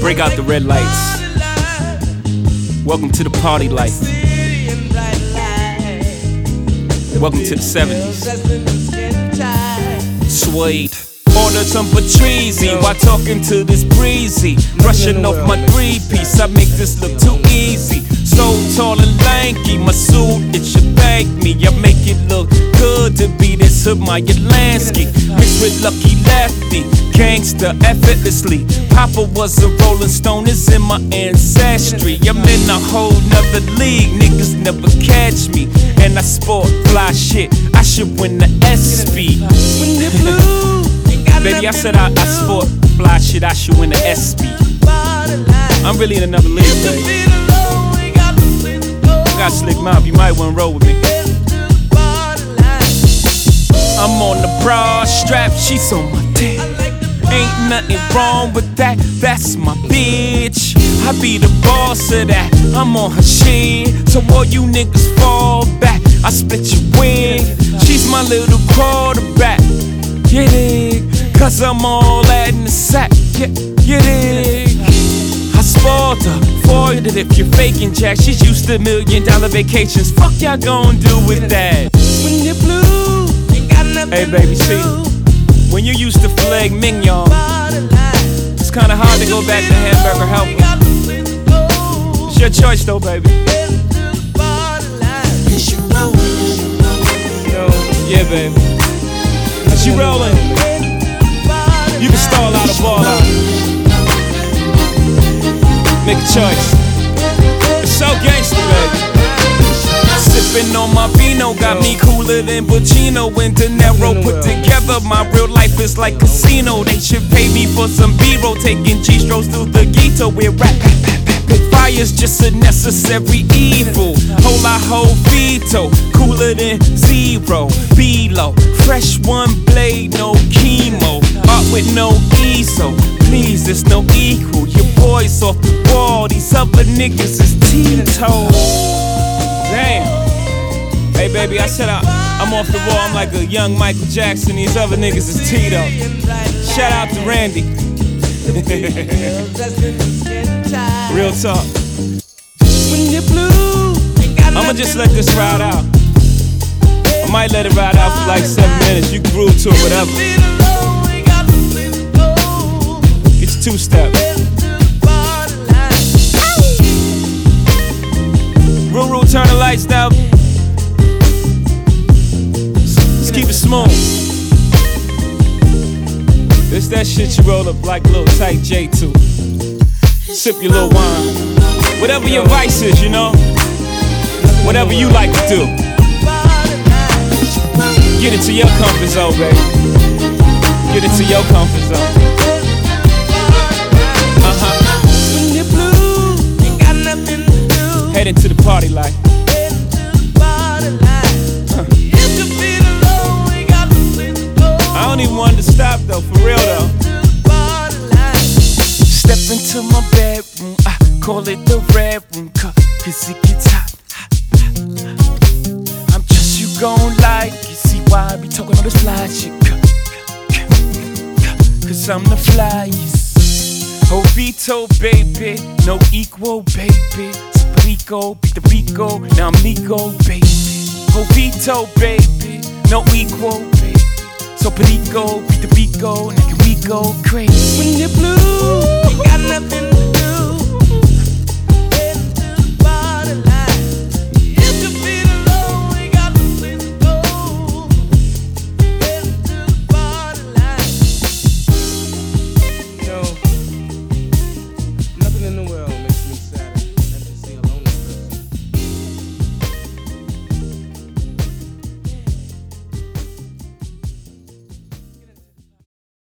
Break out the red lights. Welcome to the party life. Welcome to the 70s. Suede. Order some Patrizzi while talking to this breezy. Brushing off my 3-piece, I make this look too easy. So tall and lanky, my suit, it should thank me. I make it look good to be this Maya Lansky. Mixed with Lucky Lefty, gangster effortlessly. Papa was a Rolling Stone, it's in my ancestry. I'm in a whole nother league, niggas never catch me. And I sport fly shit, I should win the SP. When you're blue, baby, I said I sport fly shit, I should win the SP. I'm really in another league, baby. I got slick mouth, you might wanna roll with me. I'm on the broad strap, she's on my dick. Ain't nothing wrong with that, that's my bitch. I be the boss of that, I'm on her shit. So all you niggas fall back, I split your wig. She's my little quarterback, you dig? Cause I'm all that in the sack, you dig? I spoiled her, foiled it if you're faking Jack. She's used to $1 million vacations, fuck y'all gon' do with that? When you're blue, you got nothing. Hey baby, see, when you used to filet mignon, it's kinda hard to go back to hamburger helper. It's your choice though, baby. Yeah, baby. As you rollin', you can stall out a ball out. Make a choice. It's so gangsta, baby. Sippin' on my vino, got me cooler than Pacino and De Niro put together. My real life is like casino. They should pay me for some B-roll, taking G-strokes through the ghetto with rap. Fire's just a necessary evil. Whole veto, cooler than zero. B-low, fresh one blade, no chemo. Art with no ESO, please, there's no equal. Your boy's off the wall, these other niggas is Tito. Damn. Hey baby, I said I'm off the wall, I'm like a young Michael Jackson. These other niggas is Tito. Shout out to Randy. Real talk. When you're blue, I'ma just let this ride out. I might let it ride out for like 7 minutes. You can groove to it, whatever. Get your two-step. Ruru, turn the lights down. Let's keep it smooth. It's that shit you roll up like a little tight J2. Sip your little wine. Whatever your vice is, you know. Whatever you like to do. Get into your comfort zone, baby. Get into your comfort zone. When you're blue, you got nothing to do. Head into the party life. I don't even want to stop though, for real though. Step into my bedroom, I call it the red room, cause it gets hot. I'm just you gon' like it, see why I be talking all this fly shit. Cause I'm the flyest. Jovito, baby, no equal, baby. Rico, beat the Rico, now I'm Nico, baby. Jovito, baby, no equal, baby. So Perico, beat the Rico, now can we go crazy? When you're blue, you got nothing.